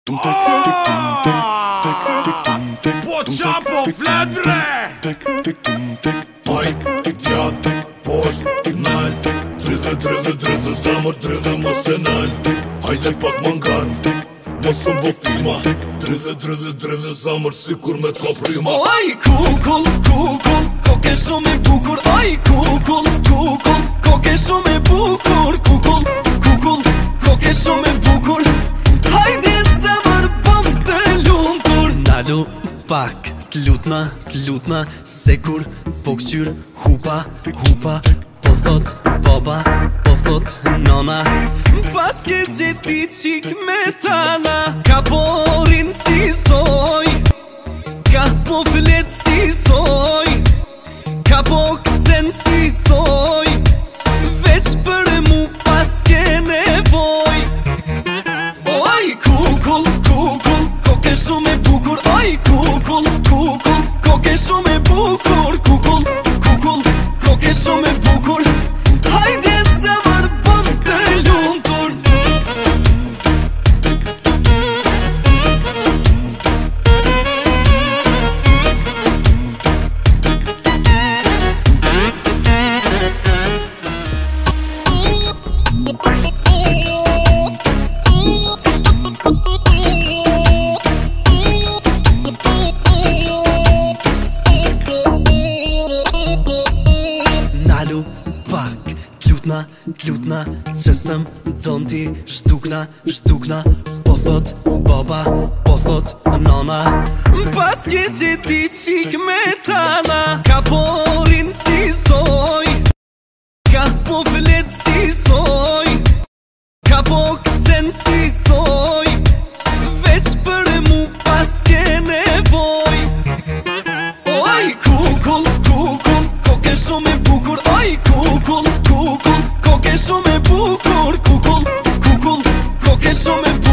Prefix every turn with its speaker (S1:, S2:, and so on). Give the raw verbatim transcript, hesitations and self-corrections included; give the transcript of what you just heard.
S1: Po qa po flet bre?
S2: Pajt, djatë, post, nalt Dridhe, dridhe, dridhe, zamër, dridhe, mos e nalt Hajde pak mangat, mos më bo filma Dridhe, dridhe, dridhe, zamër, si kur me t'ka prima
S3: Oj, kukull, kukull, koke shumë e bukur Oj, kukull, kukull, koke shumë e bukur Kukull, kukull, koke shumë e bukur Hajde zemër, bëm të lumtur Nalu pak, t'lutna, t'lutna Se kur po këqyr, hupa, hupa Po thot baba, po thot nona Pas ke gjeti qik me tana Ka porin si soj Ka po flet si soj Ka po këcen si soj Veç për mu pas ke nevoj Oj, kukull, kukull, koke shumë e bukur Oj, kukull, kukull, koke shumë e bukur Kukull, kukull, koke shumë e bukur Hajde zemër bëm të lumtur Nalu pak, t'lutna, t'lutna Qësëm don ti shtukna, shtukna Po thot baba, po thot nona Pas ke gjeti qik me tana Ka porin si soj Ka po flet si soj Ka po këcen si soj Veç për mu pas ke nevoj Oj, kukull, kukull, koke shumë e bukur Oj, kukull, kukull, koke shumë e bukur Kukull, kukull, koke shumë e bukur